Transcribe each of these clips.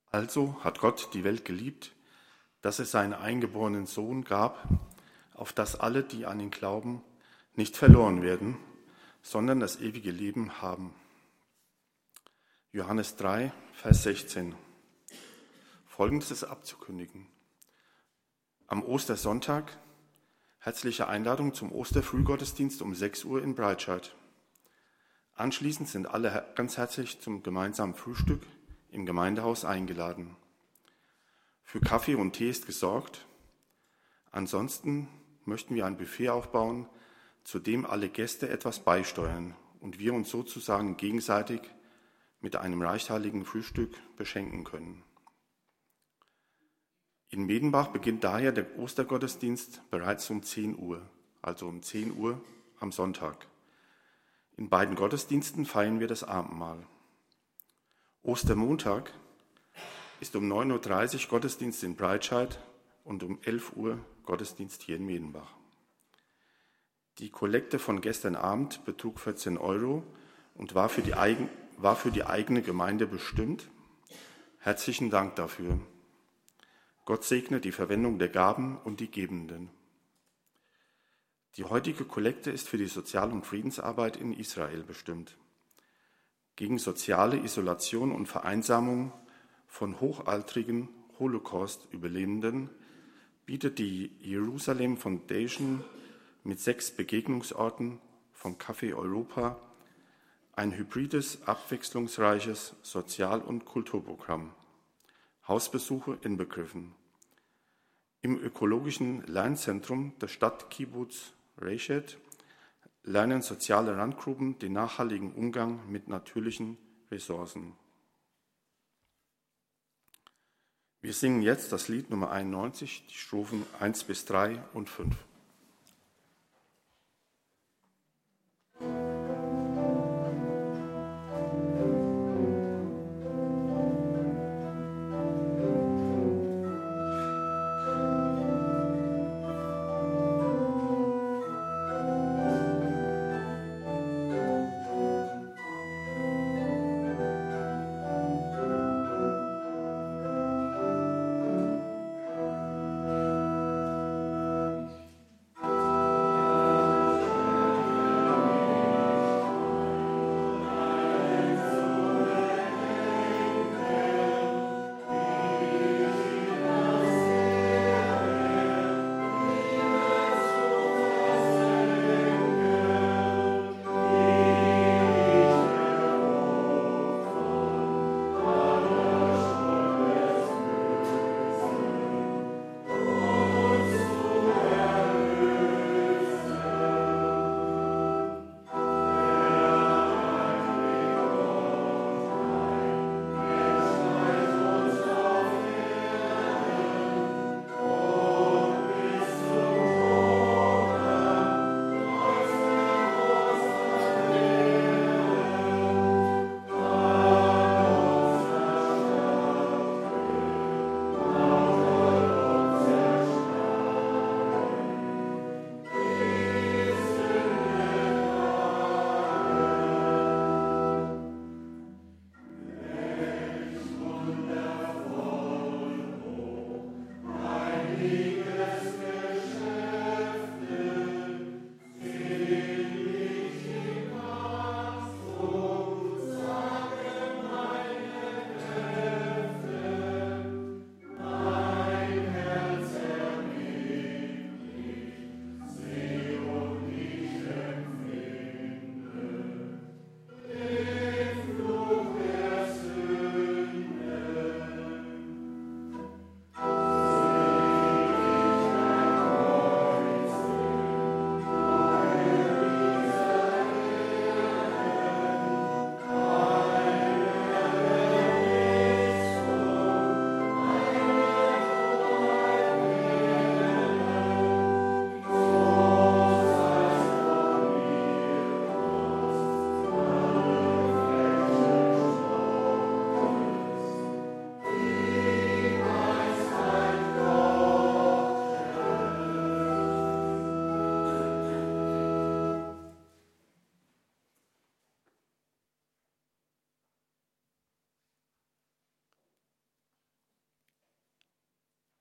Also hat Gott die Welt geliebt, dass es seinen eingeborenen Sohn gab, auf dass alle, die an ihn glauben, nicht verloren werden, sondern das ewige Leben haben. Johannes 3, Vers 16. Folgendes ist abzukündigen. Am Ostersonntag herzliche Einladung zum Osterfrühgottesdienst um 6 Uhr in Breitscheid. Anschließend sind alle ganz herzlich zum gemeinsamen Frühstück im Gemeindehaus eingeladen. Für Kaffee und Tee ist gesorgt. Ansonsten möchten wir ein Buffet aufbauen, zu dem alle Gäste etwas beisteuern und wir uns sozusagen gegenseitig mit einem reichhaltigen Frühstück beschenken können. In Medenbach beginnt daher der Ostergottesdienst bereits um 10 Uhr, also um 10 Uhr am Sonntag. In beiden Gottesdiensten feiern wir das Abendmahl. Ostermontag ist um 9.30 Uhr Gottesdienst in Breitscheid und um 11 Uhr Gottesdienst hier in Medenbach. Die Kollekte von gestern Abend betrug 14 Euro und war für die eigene Gemeinde bestimmt. Herzlichen Dank dafür. Gott segne die Verwendung der Gaben und die Gebenden. Die heutige Kollekte ist für die Sozial- und Friedensarbeit in Israel bestimmt. Gegen soziale Isolation und Vereinsamung von hochaltrigen Holocaust-Überlebenden bietet die Jerusalem Foundation mit 6 Begegnungsorten vom Café Europa ein hybrides, abwechslungsreiches Sozial- und Kulturprogramm. Hausbesuche inbegriffen. Im ökologischen Lernzentrum der Stadt Kibbutz Reichet lernen soziale Randgruppen den nachhaltigen Umgang mit natürlichen Ressourcen. Wir singen jetzt das Lied Nummer 91, die Strophen 1 bis 3 und 5.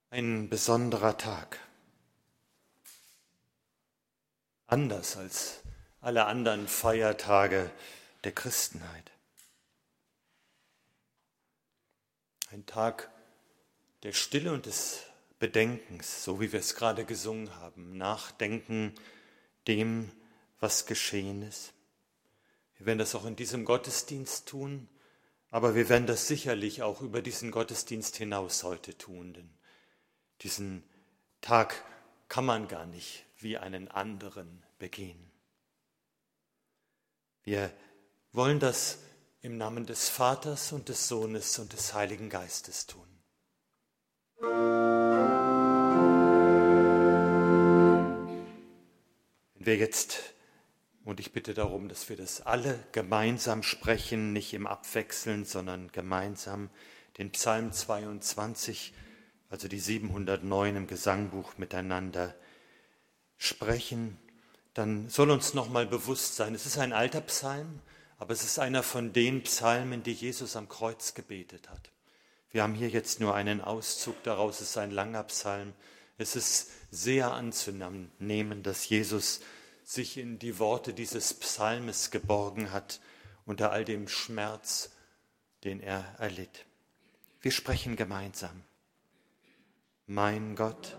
Ein besonderer Tag. Anders als alle anderen Feiertage der Christenheit. Ein Tag der Stille und des Bedenkens, so wie wir es gerade gesungen haben. Nachdenken dem, was geschehen ist. Wir werden das auch in diesem Gottesdienst tun, aber wir werden das sicherlich auch über diesen Gottesdienst hinaus heute tun, denn diesen Tag kann man gar nicht wie einen anderen begehen. Wir wollen das im Namen des Vaters und des Sohnes und des Heiligen Geistes tun. Wenn wir jetzt, und ich bitte darum, dass wir das alle gemeinsam sprechen, nicht im Abwechseln, sondern gemeinsam den Psalm 22, also die 709 im Gesangbuch miteinander sprechen, dann soll uns nochmal bewusst sein, es ist ein alter Psalm, aber es ist einer von den Psalmen, die Jesus am Kreuz gebetet hat. Wir haben hier jetzt nur einen Auszug daraus, es ist ein langer Psalm. Es ist sehr anzunehmen, dass Jesus sich in die Worte dieses Psalmes geborgen hat, unter all dem Schmerz, den er erlitt. Wir sprechen gemeinsam. Mein Gott,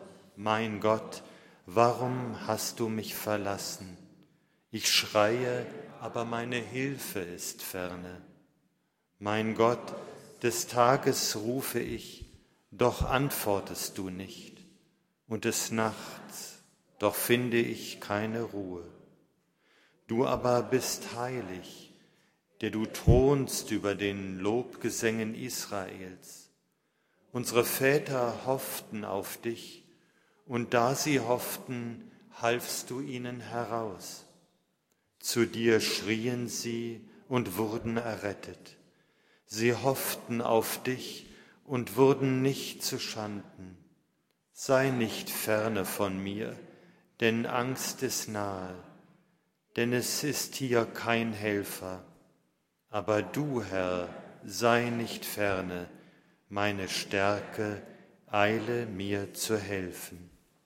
warum hast du mich verlassen? Ich schreie, aber meine Hilfe ist ferne. Mein Gott, des Tages rufe ich, doch antwortest du nicht. Und des Nachts, doch finde ich keine Ruhe. Du aber bist heilig, der du thronst über den Lobgesängen Israels. Unsere Väter hofften auf dich, und da sie hofften, halfst du ihnen heraus. Zu dir schrien sie und wurden errettet. Sie hofften auf dich und wurden nicht zu Schanden. Sei nicht ferne von mir, denn Angst ist nahe, denn es ist hier kein Helfer. Aber du, Herr, sei nicht ferne, meine Stärke, eile mir zu helfen.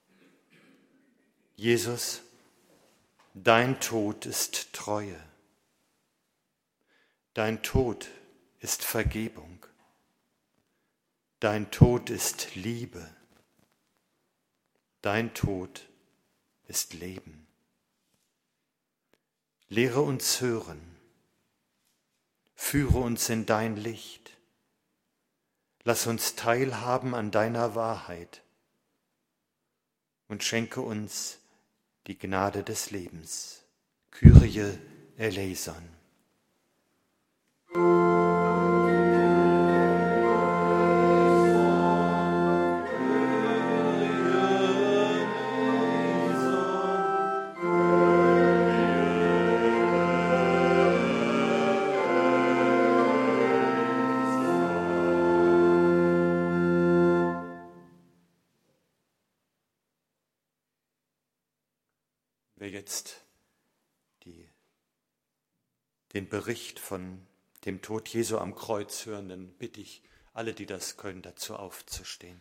Jesus, dein Tod ist Treue. Dein Tod ist Vergebung. Dein Tod ist Liebe. Dein Tod ist Leben. Lehre uns hören. Führe uns in dein Licht. Lass uns teilhaben an deiner Wahrheit und schenke uns die Gnade des Lebens. Kyrie eleison. Wir jetzt den Bericht von dem Tod Jesu am Kreuz hören, dann bitte ich alle, die das können, dazu aufzustehen.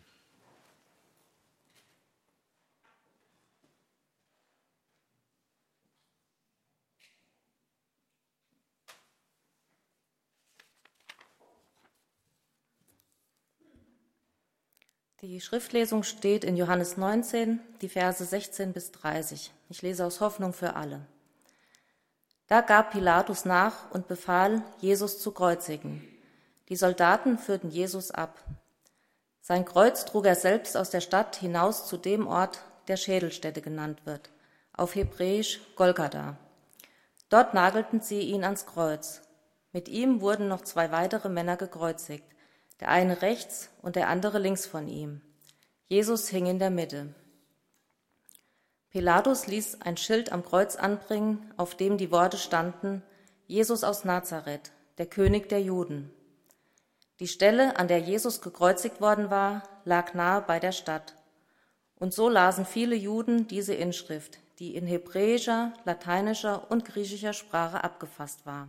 Die Schriftlesung steht in Johannes 19, die Verse 16 bis 30. Ich lese aus Hoffnung für alle. Da gab Pilatus nach und befahl, Jesus zu kreuzigen. Die Soldaten führten Jesus ab. Sein Kreuz trug er selbst aus der Stadt hinaus zu dem Ort, der Schädelstätte genannt wird, auf Hebräisch Golgatha. Dort nagelten sie ihn ans Kreuz. Mit ihm wurden noch 2 weitere Männer gekreuzigt, der eine rechts und der andere links von ihm. Jesus hing in der Mitte. Pilatus ließ ein Schild am Kreuz anbringen, auf dem die Worte standen: Jesus aus Nazareth, der König der Juden. Die Stelle, an der Jesus gekreuzigt worden war, lag nahe bei der Stadt. Und so lasen viele Juden diese Inschrift, die in hebräischer, lateinischer und griechischer Sprache abgefasst war.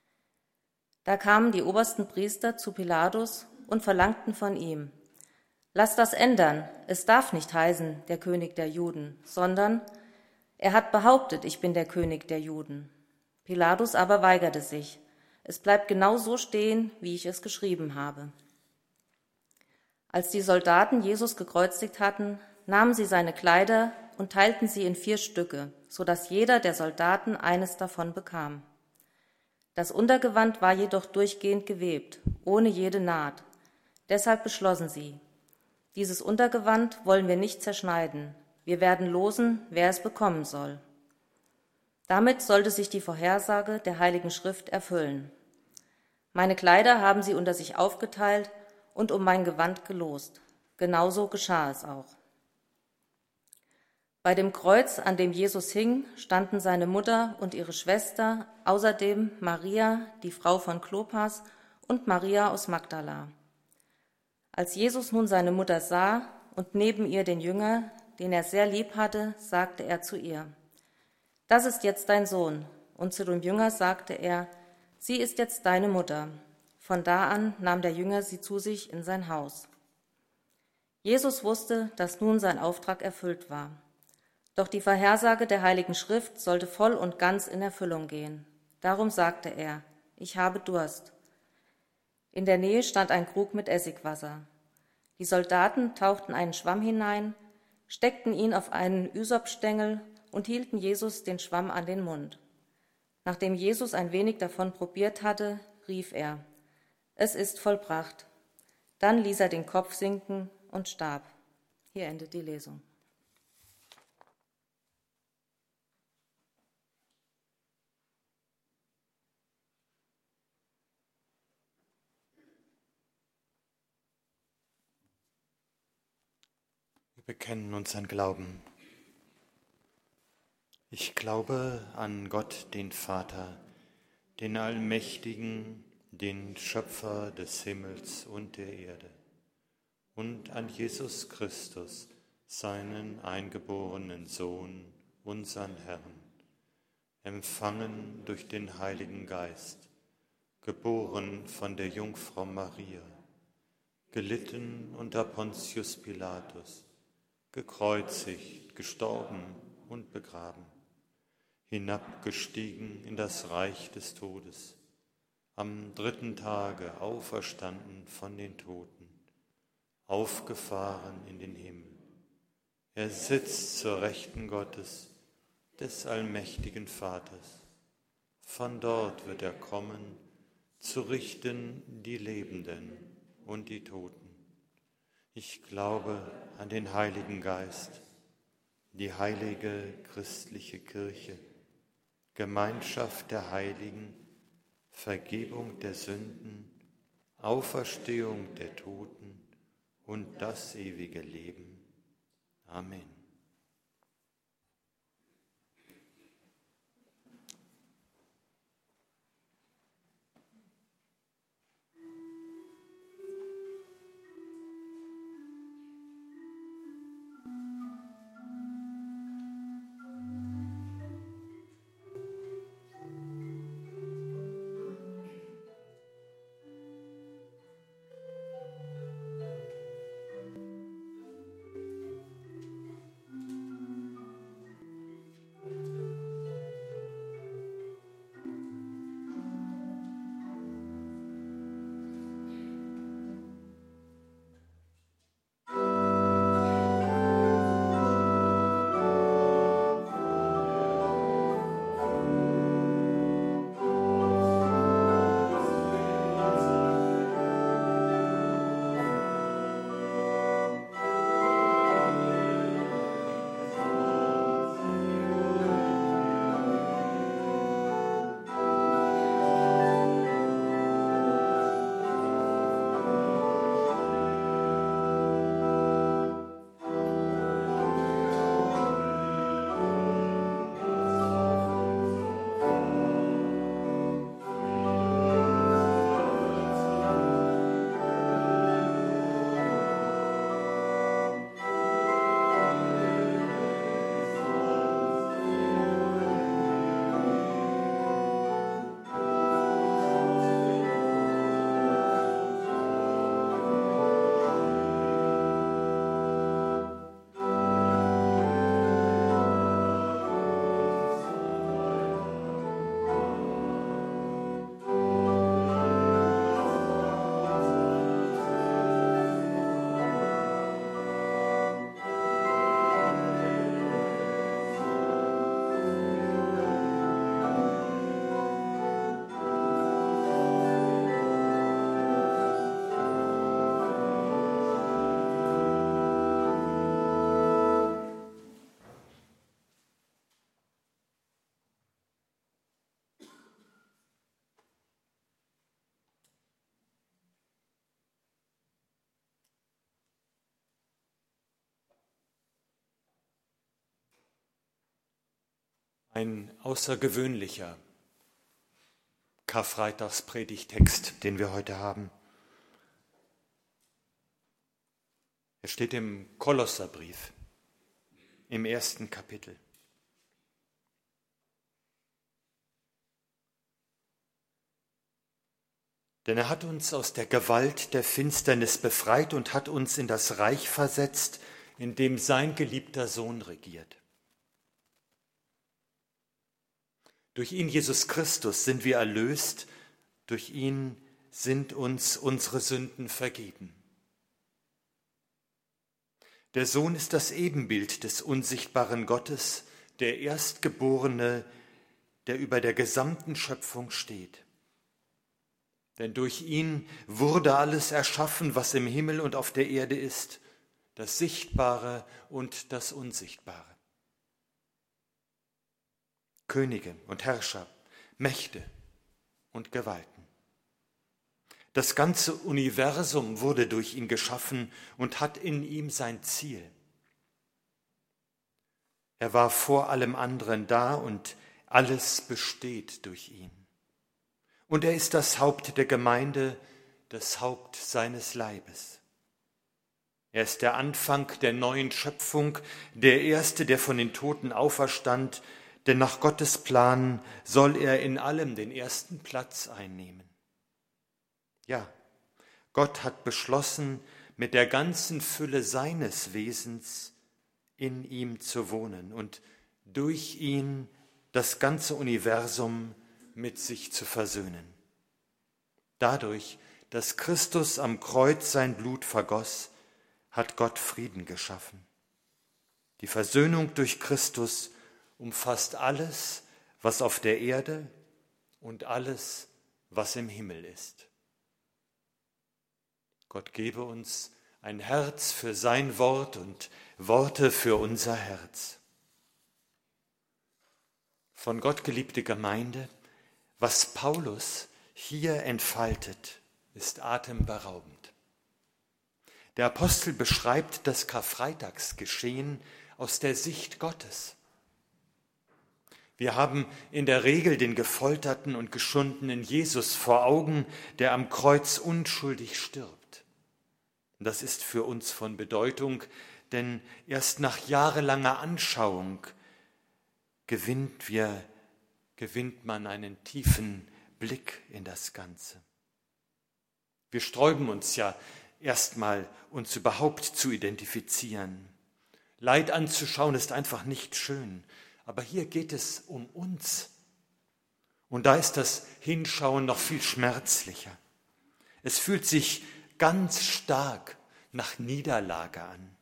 Da kamen die obersten Priester zu Pilatus und verlangten von ihm: Lass das ändern, es darf nicht heißen, der König der Juden, sondern er hat behauptet, ich bin der König der Juden. Pilatus aber weigerte sich. Es bleibt genau so stehen, wie ich es geschrieben habe. Als die Soldaten Jesus gekreuzigt hatten, nahmen sie seine Kleider und teilten sie in 4 Stücke, sodass jeder der Soldaten eines davon bekam. Das Untergewand war jedoch durchgehend gewebt, ohne jede Naht. Deshalb beschlossen sie: Dieses Untergewand wollen wir nicht zerschneiden. Wir werden losen, wer es bekommen soll. Damit sollte sich die Vorhersage der Heiligen Schrift erfüllen. Meine Kleider haben sie unter sich aufgeteilt und um mein Gewand gelost. Genauso geschah es auch. Bei dem Kreuz, an dem Jesus hing, standen seine Mutter und ihre Schwester, außerdem Maria, die Frau von Klopas, und Maria aus Magdala. Als Jesus nun seine Mutter sah und neben ihr den Jünger, den er sehr lieb hatte, sagte er zu ihr: Das ist jetzt dein Sohn. Und zu dem Jünger sagte er: Sie ist jetzt deine Mutter. Von da an nahm der Jünger sie zu sich in sein Haus. Jesus wusste, dass nun sein Auftrag erfüllt war. Doch die Vorhersage der Heiligen Schrift sollte voll und ganz in Erfüllung gehen. Darum sagte er: Ich habe Durst. In der Nähe stand ein Krug mit Essigwasser. Die Soldaten tauchten einen Schwamm hinein, steckten ihn auf einen Ysopstängel und hielten Jesus den Schwamm an den Mund. Nachdem Jesus ein wenig davon probiert hatte, rief er: Es ist vollbracht. Dann ließ er den Kopf sinken und starb. Hier endet die Lesung. Wir bekennen unseren Glauben. Ich glaube an Gott, den Vater, den Allmächtigen, den Schöpfer des Himmels und der Erde, und an Jesus Christus, seinen eingeborenen Sohn, unseren Herrn, empfangen durch den Heiligen Geist, geboren von der Jungfrau Maria, gelitten unter Pontius Pilatus, gekreuzigt, gestorben und begraben, hinabgestiegen in das Reich des Todes, am 3. Tage auferstanden von den Toten, aufgefahren in den Himmel. Er sitzt zur Rechten Gottes, des allmächtigen Vaters. Von dort wird er kommen, zu richten die Lebenden und die Toten. Ich glaube an den Heiligen Geist, die heilige christliche Kirche, Gemeinschaft der Heiligen, Vergebung der Sünden, Auferstehung der Toten und das ewige Leben. Amen. Ein außergewöhnlicher Karfreitagspredigtext, den wir heute haben. Er steht im Kolosserbrief, im 1. Kapitel. Denn er hat uns aus der Gewalt der Finsternis befreit und hat uns in das Reich versetzt, in dem sein geliebter Sohn regiert. Durch ihn, Jesus Christus, sind wir erlöst, durch ihn sind uns unsere Sünden vergeben. Der Sohn ist das Ebenbild des unsichtbaren Gottes, der Erstgeborene, der über der gesamten Schöpfung steht. Denn durch ihn wurde alles erschaffen, was im Himmel und auf der Erde ist, das Sichtbare und das Unsichtbare. Könige und Herrscher, Mächte und Gewalten. Das ganze Universum wurde durch ihn geschaffen und hat in ihm sein Ziel. Er war vor allem anderen da und alles besteht durch ihn. Und er ist das Haupt der Gemeinde, das Haupt seines Leibes. Er ist der Anfang der neuen Schöpfung, der Erste, der von den Toten auferstand, denn nach Gottes Plan soll er in allem den ersten Platz einnehmen. Ja, Gott hat beschlossen, mit der ganzen Fülle seines Wesens in ihm zu wohnen und durch ihn das ganze Universum mit sich zu versöhnen. Dadurch, dass Christus am Kreuz sein Blut vergoss, hat Gott Frieden geschaffen. Die Versöhnung durch Christus umfasst alles, was auf der Erde und alles, was im Himmel ist. Gott gebe uns ein Herz für sein Wort und Worte für unser Herz. Von Gott geliebte Gemeinde, was Paulus hier entfaltet, ist atemberaubend. Der Apostel beschreibt das Karfreitagsgeschehen aus der Sicht Gottes. Wir haben in der Regel den gefolterten und geschundenen Jesus vor Augen, der am Kreuz unschuldig stirbt. Das ist für uns von Bedeutung, denn erst nach jahrelanger Anschauung gewinnt man einen tiefen Blick in das Ganze. Wir sträuben uns ja erstmal, uns überhaupt zu identifizieren. Leid anzuschauen ist einfach nicht schön. Aber hier geht es um uns. Und da ist das Hinschauen noch viel schmerzlicher. Es fühlt sich ganz stark nach Niederlage an.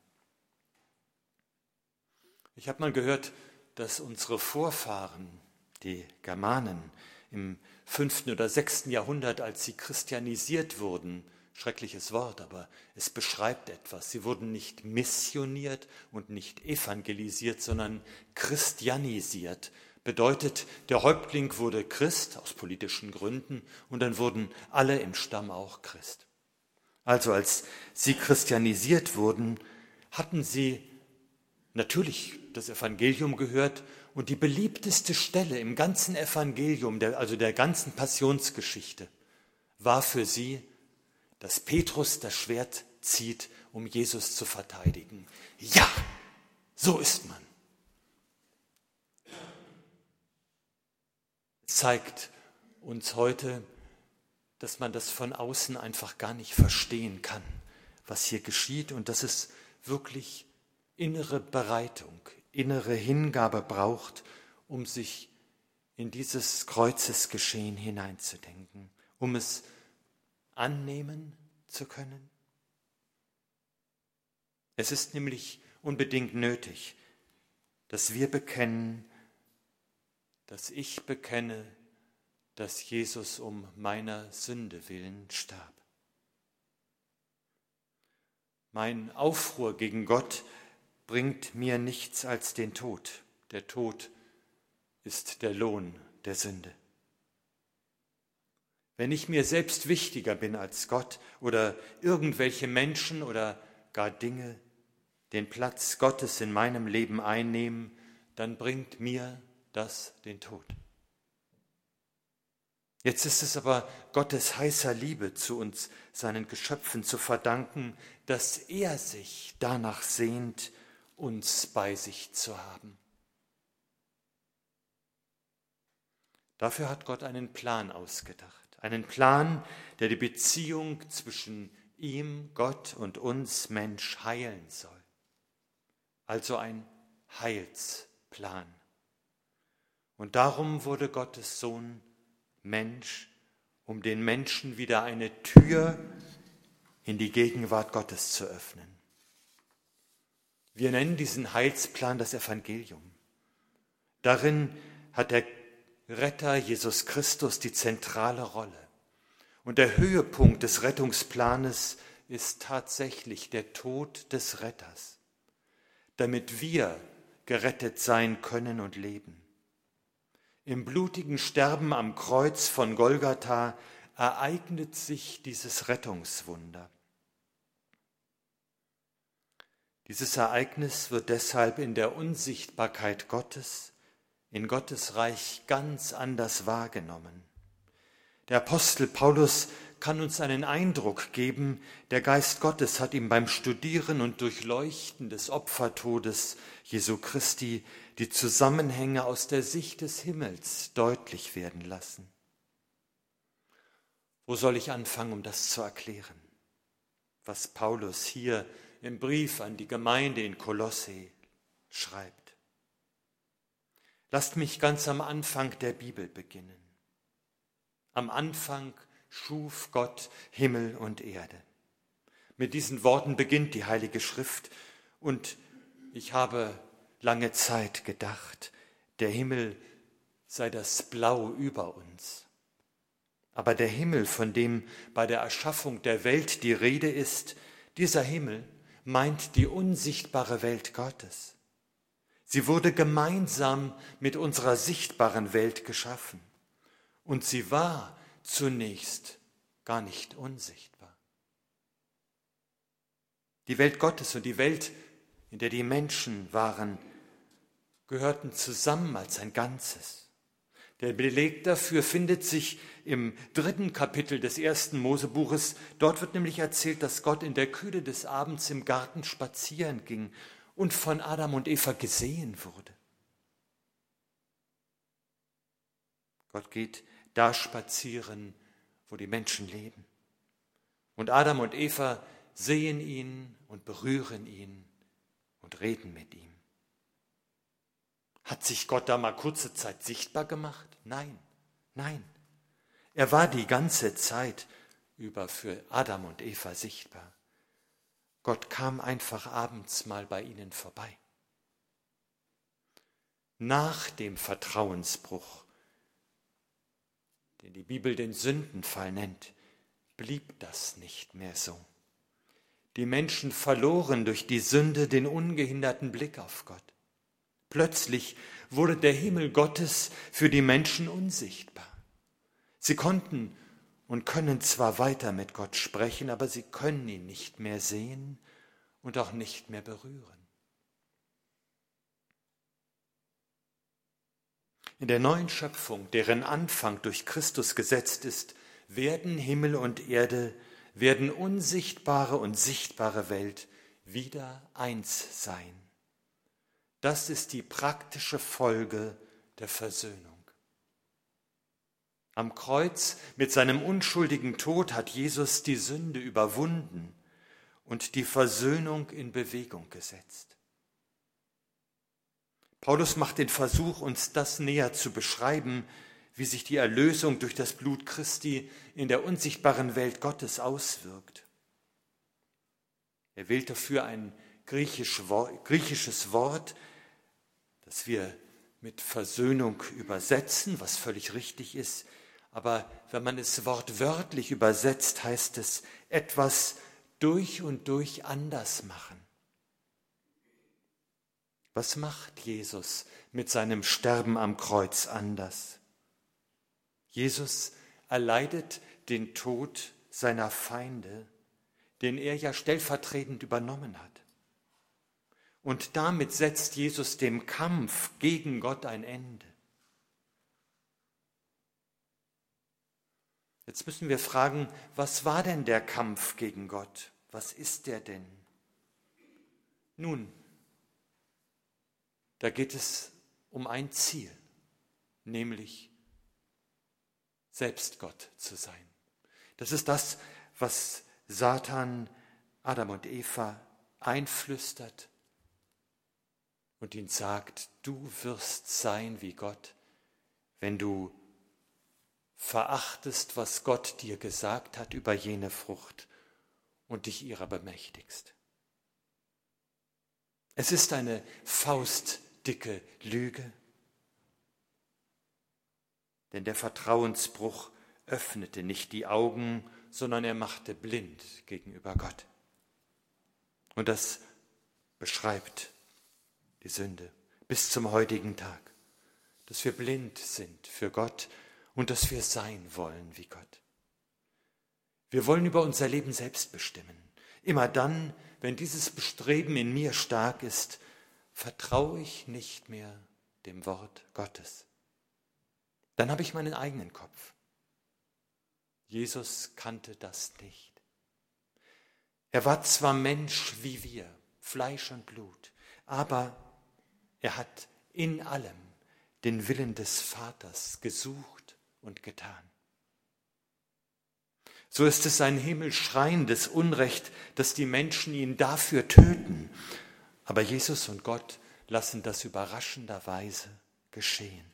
Ich habe mal gehört, dass unsere Vorfahren, die Germanen, im 5. oder 6. Jahrhundert, als sie christianisiert wurden, schreckliches Wort, aber es beschreibt etwas. Sie wurden nicht missioniert und nicht evangelisiert, sondern christianisiert. Bedeutet, der Häuptling wurde Christ aus politischen Gründen und dann wurden alle im Stamm auch Christ. Also als sie christianisiert wurden, hatten sie natürlich das Evangelium gehört und die beliebteste Stelle im ganzen Evangelium, also der ganzen Passionsgeschichte, war für sie, dass Petrus das Schwert zieht, um Jesus zu verteidigen. Ja, so ist man. Zeigt uns heute, dass man das von außen einfach gar nicht verstehen kann, was hier geschieht und dass es wirklich innere Bereitung, innere Hingabe braucht, um sich in dieses Kreuzesgeschehen hineinzudenken, um es annehmen zu können? Es ist nämlich unbedingt nötig, dass wir bekennen, dass ich bekenne, dass Jesus um meiner Sünde willen starb. Mein Aufruhr gegen Gott bringt mir nichts als den Tod. Der Tod ist der Lohn der Sünde. Wenn ich mir selbst wichtiger bin als Gott oder irgendwelche Menschen oder gar Dinge den Platz Gottes in meinem Leben einnehmen, dann bringt mir das den Tod. Jetzt ist es aber Gottes heißer Liebe zu uns, seinen Geschöpfen, zu verdanken, dass er sich danach sehnt, uns bei sich zu haben. Dafür hat Gott einen Plan ausgedacht, einen Plan, der die Beziehung zwischen ihm, Gott und uns, Mensch, heilen soll. Also ein Heilsplan. Und darum wurde Gottes Sohn Mensch, um den Menschen wieder eine Tür in die Gegenwart Gottes zu öffnen. Wir nennen diesen Heilsplan das Evangelium. Darin hat der Retter Jesus Christus die zentrale Rolle. Und der Höhepunkt des Rettungsplanes ist tatsächlich der Tod des Retters, damit wir gerettet sein können und leben. Im blutigen Sterben am Kreuz von Golgatha ereignet sich dieses Rettungswunder. Dieses Ereignis wird deshalb in der Unsichtbarkeit Gottes, in Gottes Reich ganz anders wahrgenommen. Der Apostel Paulus kann uns einen Eindruck geben, der Geist Gottes hat ihm beim Studieren und Durchleuchten des Opfertodes Jesu Christi die Zusammenhänge aus der Sicht des Himmels deutlich werden lassen. Wo soll ich anfangen, um das zu erklären, was Paulus hier im Brief an die Gemeinde in Kolosse schreibt? Lasst mich ganz am Anfang der Bibel beginnen. Am Anfang schuf Gott Himmel und Erde. Mit diesen Worten beginnt die Heilige Schrift und ich habe lange Zeit gedacht, der Himmel sei das Blau über uns. Aber der Himmel, von dem bei der Erschaffung der Welt die Rede ist, dieser Himmel meint die unsichtbare Welt Gottes. Sie wurde gemeinsam mit unserer sichtbaren Welt geschaffen. Und sie war zunächst gar nicht unsichtbar. Die Welt Gottes und die Welt, in der die Menschen waren, gehörten zusammen als ein Ganzes. Der Beleg dafür findet sich im 3. Kapitel des 1. Mosebuches. Dort wird nämlich erzählt, dass Gott in der Kühle des Abends im Garten spazieren ging und von Adam und Eva gesehen wurde. Gott geht da spazieren, wo die Menschen leben. Und Adam und Eva sehen ihn und berühren ihn und reden mit ihm. Hat sich Gott da mal kurze Zeit sichtbar gemacht? Nein, nein. Er war die ganze Zeit über für Adam und Eva sichtbar. Gott kam einfach abends mal bei ihnen vorbei. Nach dem Vertrauensbruch, den die Bibel den Sündenfall nennt, blieb das nicht mehr so. Die Menschen verloren durch die Sünde den ungehinderten Blick auf Gott. Plötzlich wurde der Himmel Gottes für die Menschen unsichtbar. Sie konnten und können zwar weiter mit Gott sprechen, aber sie können ihn nicht mehr sehen und auch nicht mehr berühren. In der neuen Schöpfung, deren Anfang durch Christus gesetzt ist, werden Himmel und Erde, werden unsichtbare und sichtbare Welt wieder eins sein. Das ist die praktische Folge der Versöhnung. Am Kreuz mit seinem unschuldigen Tod hat Jesus die Sünde überwunden und die Versöhnung in Bewegung gesetzt. Paulus macht den Versuch, uns das näher zu beschreiben, wie sich die Erlösung durch das Blut Christi in der unsichtbaren Welt Gottes auswirkt. Er wählt dafür ein griechisches Wort, das wir mit Versöhnung übersetzen, was völlig richtig ist. Aber wenn man es wortwörtlich übersetzt, heißt es etwas durch und durch anders machen. Was macht Jesus mit seinem Sterben am Kreuz anders? Jesus erleidet den Tod seiner Feinde, den er ja stellvertretend übernommen hat. Und damit setzt Jesus dem Kampf gegen Gott ein Ende. Jetzt müssen wir fragen, was war denn der Kampf gegen Gott? Was ist der denn? Nun, da geht es um ein Ziel, nämlich selbst Gott zu sein. Das ist das, was Satan Adam und Eva einflüstert und ihnen sagt, du wirst sein wie Gott, wenn du verachtest, was Gott dir gesagt hat über jene Frucht und dich ihrer bemächtigst. Es ist eine faustdicke Lüge, denn der Vertrauensbruch öffnete nicht die Augen, sondern er machte blind gegenüber Gott. Und das beschreibt die Sünde bis zum heutigen Tag, dass wir blind sind für Gott und dass wir sein wollen wie Gott. Wir wollen über unser Leben selbst bestimmen. Immer dann, wenn dieses Bestreben in mir stark ist, vertraue ich nicht mehr dem Wort Gottes. Dann habe ich meinen eigenen Kopf. Jesus kannte das nicht. Er war zwar Mensch wie wir, Fleisch und Blut, aber er hat in allem den Willen des Vaters gesucht und getan. So ist es ein himmelschreiendes Unrecht, dass die Menschen ihn dafür töten. Aber Jesus und Gott lassen das überraschenderweise geschehen.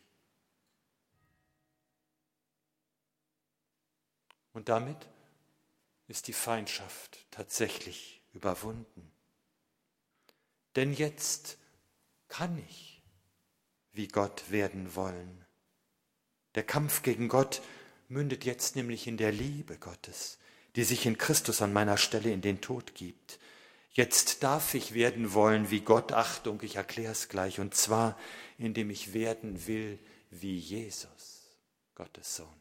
Und damit ist die Feindschaft tatsächlich überwunden. Denn jetzt kann ich wie Gott werden wollen. Der Kampf gegen Gott mündet jetzt nämlich in der Liebe Gottes, die sich in Christus an meiner Stelle in den Tod gibt. Jetzt darf ich werden wollen wie Gott, Achtung, ich erkläre es gleich, und zwar, indem ich werden will wie Jesus, Gottes Sohn.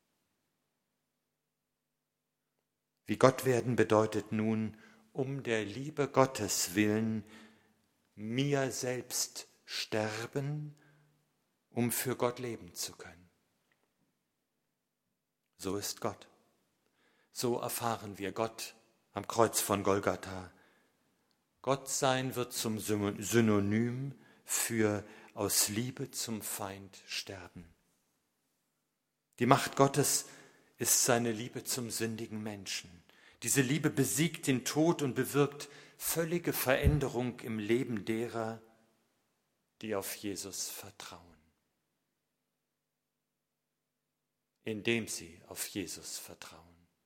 Wie Gott werden bedeutet nun, um der Liebe Gottes willen, mir selbst sterben, um für Gott leben zu können. So ist Gott. So erfahren wir Gott am Kreuz von Golgatha. Gott sein wird zum Synonym für aus Liebe zum Feind sterben. Die Macht Gottes ist seine Liebe zum sündigen Menschen. Diese Liebe besiegt den Tod und bewirkt völlige Veränderung im Leben derer, die auf Jesus vertrauen. Indem sie auf Jesus vertrauen.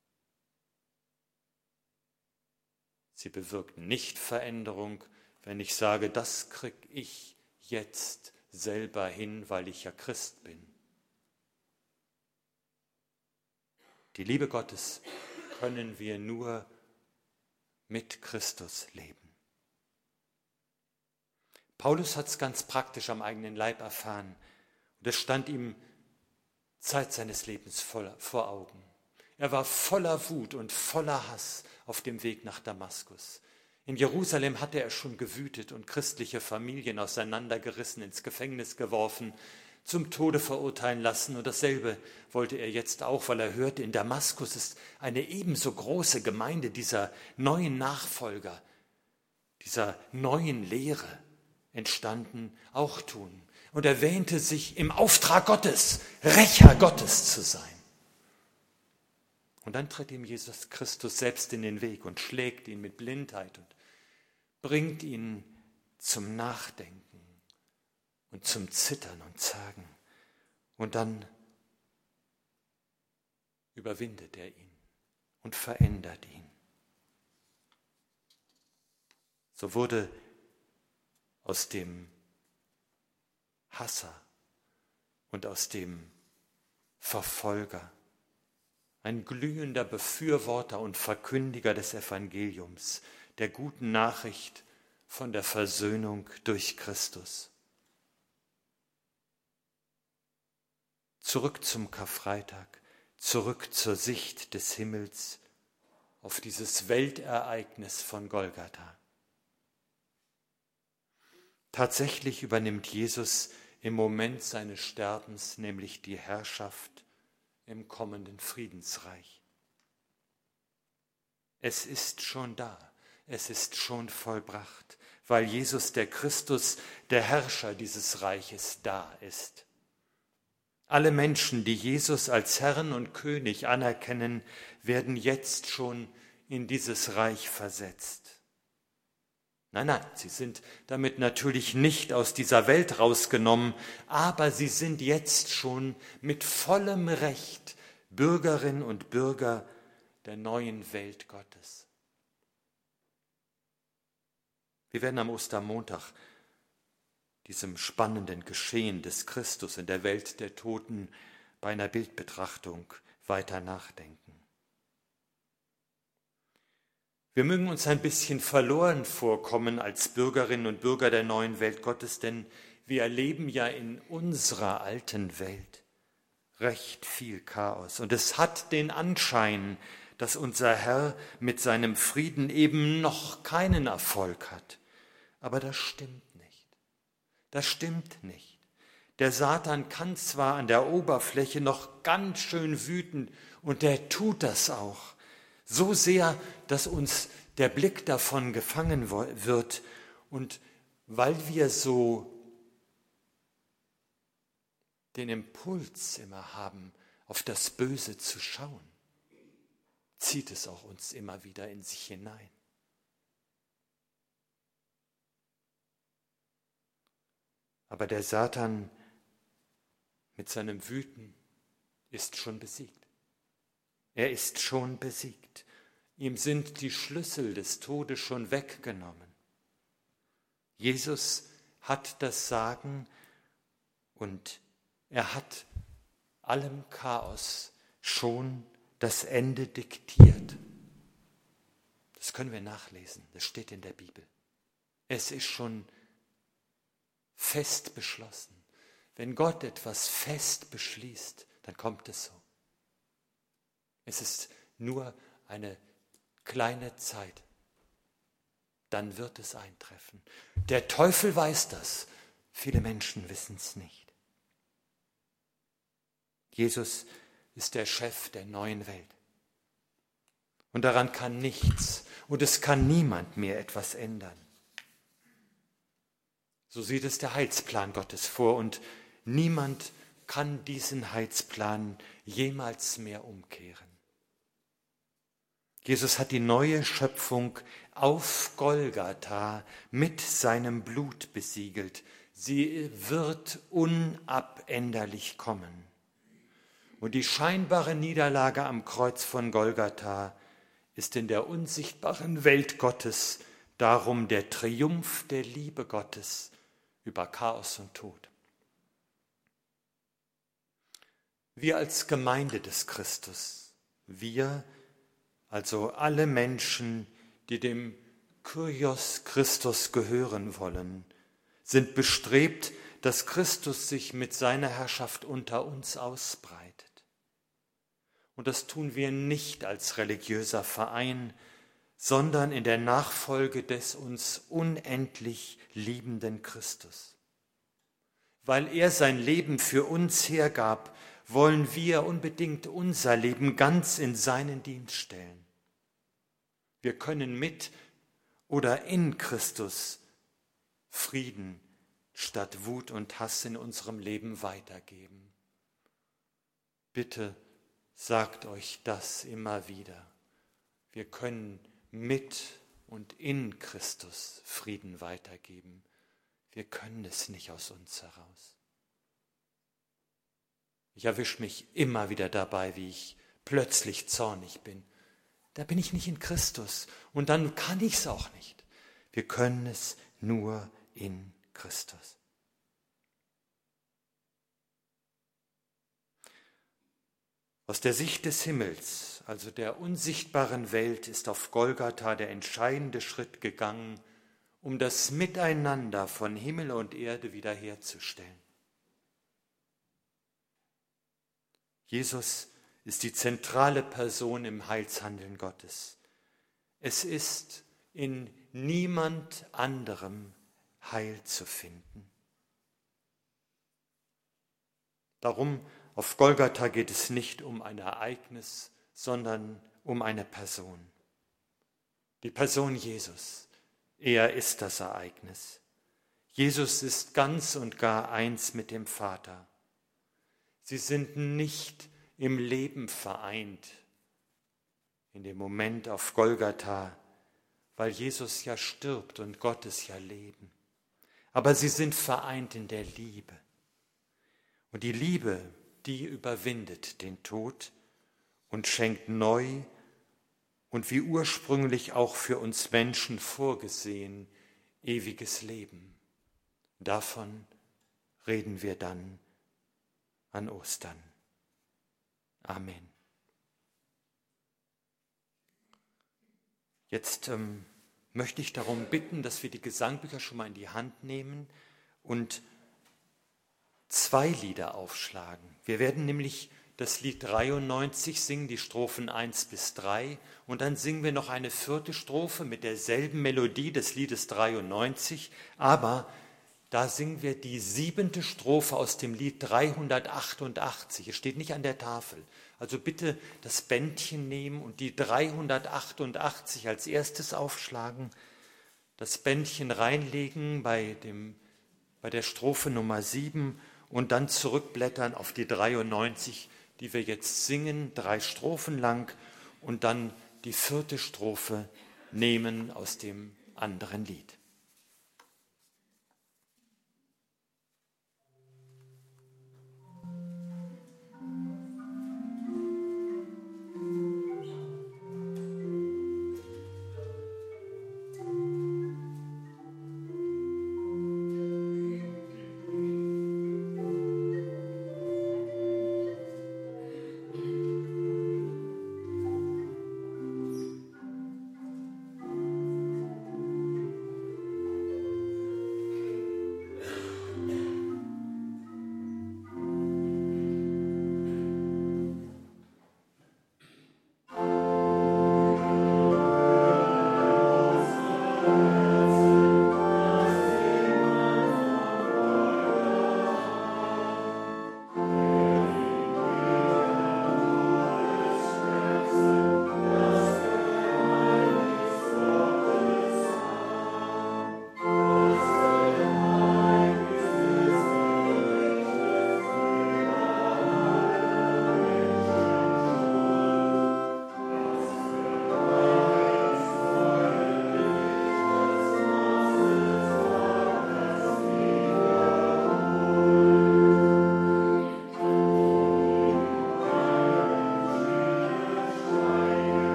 Sie bewirken nicht Veränderung, wenn ich sage, das krieg ich jetzt selber hin, weil ich ja Christ bin. Die Liebe Gottes können wir nur mit Christus leben. Paulus hat es ganz praktisch am eigenen Leib erfahren. Und es stand ihm Zeit seines Lebens vor Augen. Er war voller Wut und voller Hass auf dem Weg nach Damaskus. In Jerusalem hatte er schon gewütet und christliche Familien auseinandergerissen, ins Gefängnis geworfen, zum Tode verurteilen lassen. Und dasselbe wollte er jetzt auch, weil er hörte, in Damaskus ist eine ebenso große Gemeinde dieser neuen Nachfolger, dieser neuen Lehre entstanden, auch tun. Und er wähnte sich im Auftrag Gottes, Rächer Gottes zu sein. Und dann tritt ihm Jesus Christus selbst in den Weg und schlägt ihn mit Blindheit und bringt ihn zum Nachdenken und zum Zittern und Zagen. Und dann überwindet er ihn und verändert ihn. So wurde aus dem Hasser und aus dem Verfolger ein glühender Befürworter und Verkündiger des Evangeliums, der guten Nachricht von der Versöhnung durch Christus. Zurück zum Karfreitag, zurück zur Sicht des Himmels auf dieses Weltereignis von Golgatha. Tatsächlich übernimmt Jesus im Moment seines Sterbens nämlich die Herrschaft im kommenden Friedensreich. Es ist schon da, es ist schon vollbracht, weil Jesus der Christus, der Herrscher dieses Reiches, da ist. Alle Menschen, die Jesus als Herrn und König anerkennen, werden jetzt schon in dieses Reich versetzt. Nein, sie sind damit natürlich nicht aus dieser Welt rausgenommen, aber sie sind jetzt schon mit vollem Recht Bürgerinnen und Bürger der neuen Welt Gottes. Wir werden am Ostermontag diesem spannenden Geschehen des Christus in der Welt der Toten bei einer Bildbetrachtung weiter nachdenken. Wir mögen uns ein bisschen verloren vorkommen als Bürgerinnen und Bürger der neuen Welt Gottes, denn wir erleben ja in unserer alten Welt recht viel Chaos. Und es hat den Anschein, dass unser Herr mit seinem Frieden eben noch keinen Erfolg hat. Aber das stimmt nicht. Das stimmt nicht. Der Satan kann zwar an der Oberfläche noch ganz schön wüten und der tut das auch. So sehr, dass uns der Blick davon gefangen wird und weil wir so den Impuls immer haben, auf das Böse zu schauen, zieht es auch uns immer wieder in sich hinein. Aber der Satan mit seinem Wüten ist schon besiegt. Er ist schon besiegt. Ihm sind die Schlüssel des Todes schon weggenommen. Jesus hat das Sagen und er hat allem Chaos schon das Ende diktiert. Das können wir nachlesen, das steht in der Bibel. Es ist schon fest beschlossen. Wenn Gott etwas fest beschließt, dann kommt es so. Es ist nur eine kleine Zeit. Dann wird es eintreffen. Der Teufel weiß das. Viele Menschen wissen es nicht. Jesus ist der Chef der neuen Welt. Und daran kann nichts und es kann niemand mehr etwas ändern. So sieht es der Heilsplan Gottes vor und niemand kann diesen Heilsplan jemals mehr umkehren. Jesus hat die neue Schöpfung auf Golgatha mit seinem Blut besiegelt. Sie wird unabänderlich kommen. Und die scheinbare Niederlage am Kreuz von Golgatha ist in der unsichtbaren Welt Gottes darum der Triumph der Liebe Gottes über Chaos und Tod. Wir als Gemeinde des Christus, wir, also alle Menschen, die dem Kyrios Christus gehören wollen, sind bestrebt, dass Christus sich mit seiner Herrschaft unter uns ausbreitet. Und das tun wir nicht als religiöser Verein, sondern in der Nachfolge des uns unendlich liebenden Christus. Weil er sein Leben für uns hergab, wollen wir unbedingt unser Leben ganz in seinen Dienst stellen. Wir können mit oder in Christus Frieden statt Wut und Hass in unserem Leben weitergeben. Bitte sagt euch das immer wieder. Wir können mit und in Christus Frieden weitergeben. Wir können es nicht aus uns heraus. Ich erwische mich immer wieder dabei, wie ich plötzlich zornig bin. Da bin ich nicht in Christus und dann kann ich es auch nicht. Wir können es nur in Christus. Aus der Sicht des Himmels, also der unsichtbaren Welt, ist auf Golgatha der entscheidende Schritt gegangen, um das Miteinander von Himmel und Erde wiederherzustellen. Jesus ist die zentrale Person im Heilshandeln Gottes. Es ist in niemand anderem Heil zu finden. Darum Auf Golgatha geht es nicht um ein Ereignis, sondern um eine Person. Die Person Jesus, er ist das Ereignis. Jesus ist ganz und gar eins mit dem Vater. Sie sind nicht im Leben vereint, in dem Moment auf Golgatha, weil Jesus ja stirbt und Gott ist ja Leben. Aber sie sind vereint in der Liebe. Und die Liebe, die überwindet den Tod und schenkt neu und wie ursprünglich auch für uns Menschen vorgesehen, ewiges Leben. Davon reden wir dann an Ostern. Amen. Jetzt möchte ich darum bitten, dass wir die Gesangbücher schon mal in die Hand nehmen und 2 Lieder aufschlagen. Wir werden nämlich das Lied 93 singen, die Strophen 1 bis 3, und dann singen wir noch eine 4. Strophe mit derselben Melodie des Liedes 93, aber da singen wir die 7. Strophe aus dem Lied 388. Es steht nicht an der Tafel. Also bitte das Bändchen nehmen und die 388 als erstes aufschlagen, das Bändchen reinlegen bei der Strophe Nummer 7 und dann zurückblättern auf die 93, die wir jetzt singen, 3 Strophen lang, und dann die 4. Strophe nehmen aus dem anderen Lied.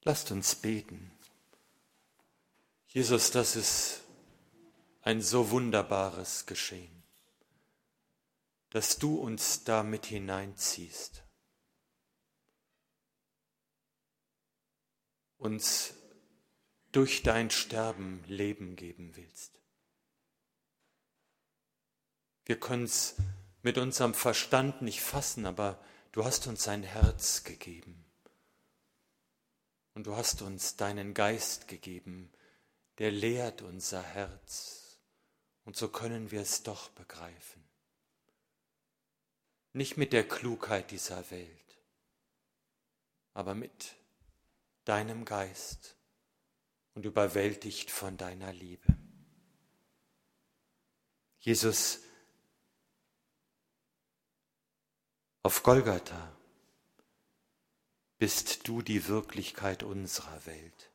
Lasst uns beten. Jesus, das ist ein so wunderbares Geschehen, dass du uns da mit hineinziehst, uns durch dein Sterben Leben geben willst. Wir können es mit unserem Verstand nicht fassen, aber du hast uns ein Herz gegeben und du hast uns deinen Geist gegeben, der lehrt unser Herz und so können wir es doch begreifen. Nicht mit der Klugheit dieser Welt, aber mit deinem Geist und überwältigt von deiner Liebe. Jesus, auf Golgatha bist du die Wirklichkeit unserer Welt.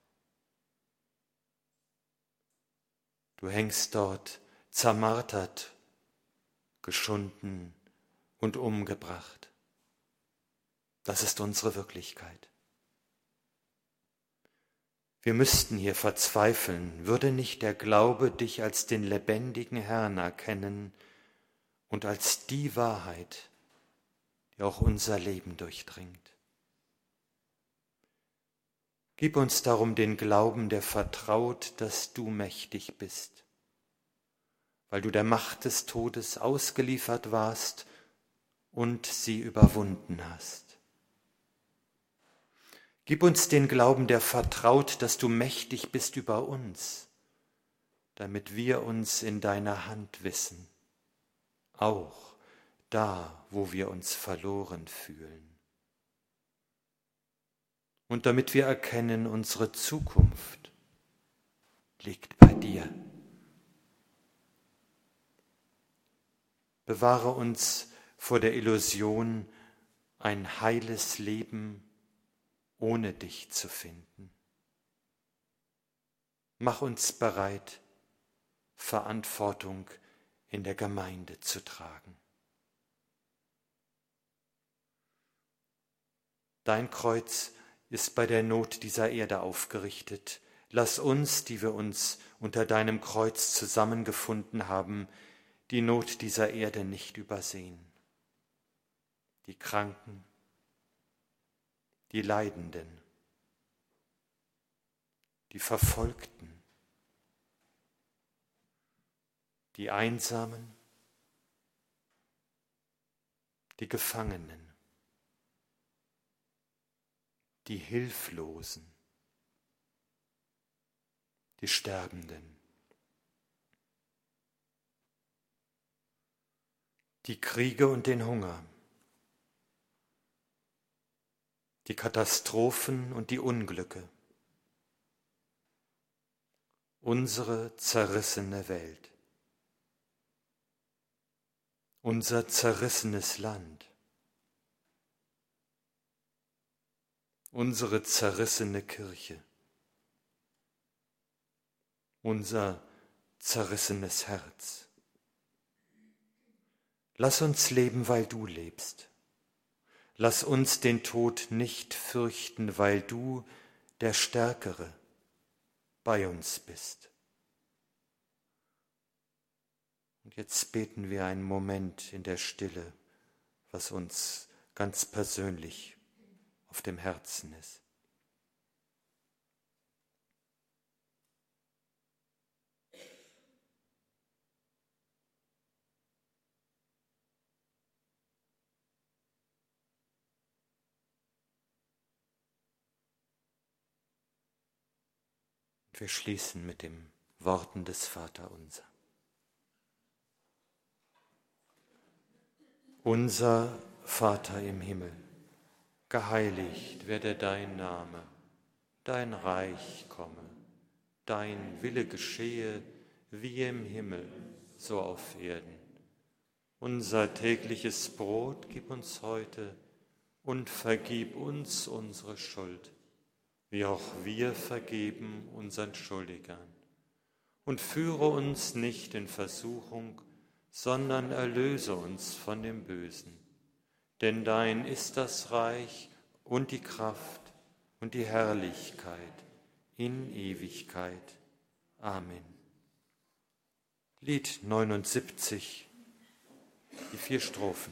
Du hängst dort zermartert, geschunden und umgebracht. Das ist unsere Wirklichkeit. Wir müssten hier verzweifeln, würde nicht der Glaube dich als den lebendigen Herrn erkennen und als die Wahrheit, die auch unser Leben durchdringt. Gib uns darum den Glauben, der vertraut, dass du mächtig bist, weil du der Macht des Todes ausgeliefert warst und sie überwunden hast. Gib uns den Glauben, der vertraut, dass du mächtig bist über uns, damit wir uns in deiner Hand wissen, auch da, wo wir uns verloren fühlen. Und damit wir erkennen, unsere Zukunft liegt bei dir. Bewahre uns vor der Illusion, ein heiles Leben ohne dich zu finden. Mach uns bereit, Verantwortung in der Gemeinde zu tragen. Dein Kreuz ist bei der Not dieser Erde aufgerichtet. Lass uns, die wir uns unter deinem Kreuz zusammengefunden haben, die Not dieser Erde nicht übersehen. Die Kranken, die Leidenden, die Verfolgten, die Einsamen, die Gefangenen, die Hilflosen, die Sterbenden, die Kriege und den Hunger, die Katastrophen und die Unglücke, unsere zerrissene Welt, unser zerrissenes Land, unsere zerrissene Kirche, unser zerrissenes Herz. Lass uns leben, weil du lebst. Lass uns den Tod nicht fürchten, weil du, der Stärkere, bei uns bist. Und jetzt beten wir einen Moment in der Stille, was uns ganz persönlich auf dem Herzen ist. Wir schließen mit den Worten des Vaterunser. Unser Vater im Himmel, geheiligt werde dein Name, dein Reich komme, dein Wille geschehe, wie im Himmel, so auf Erden. Unser tägliches Brot gib uns heute und vergib uns unsere Schuld, wie auch wir vergeben unseren Schuldigern. Und führe uns nicht in Versuchung, sondern erlöse uns von dem Bösen. Denn dein ist das Reich und die Kraft und die Herrlichkeit in Ewigkeit. Amen. Lied 79, die 4 Strophen.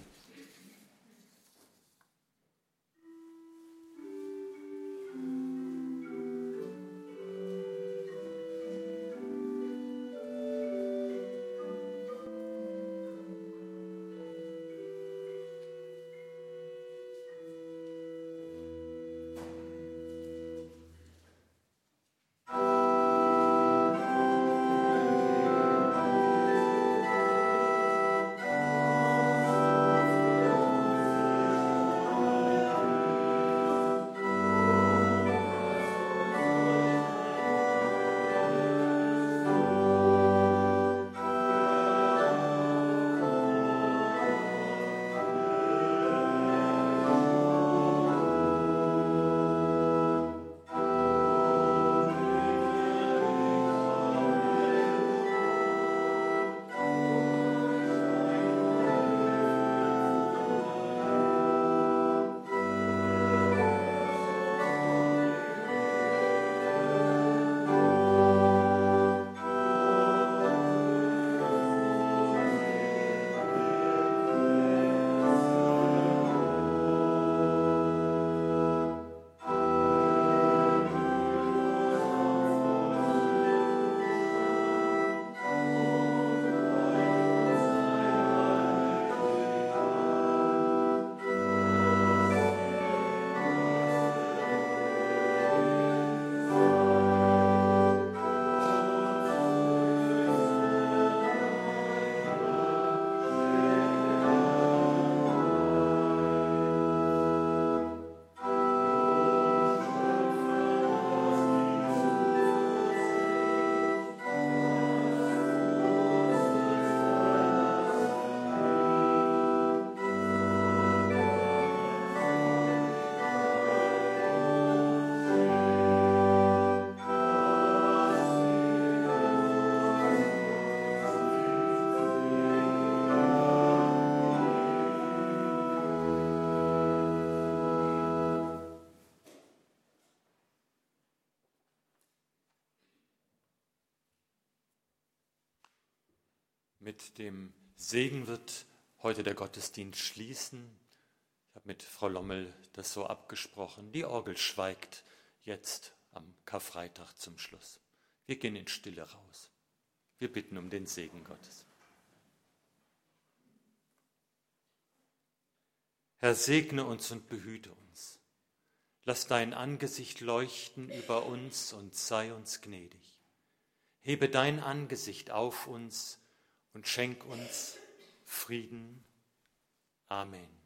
Mit dem Segen wird heute der Gottesdienst schließen. Ich habe mit Frau Lommel das so abgesprochen. Die Orgel schweigt jetzt am Karfreitag zum Schluss. Wir gehen in Stille raus. Wir bitten um den Segen Gottes. Herr, segne uns und behüte uns. Lass dein Angesicht leuchten über uns und sei uns gnädig. Hebe dein Angesicht auf uns und schenk uns Frieden. Amen.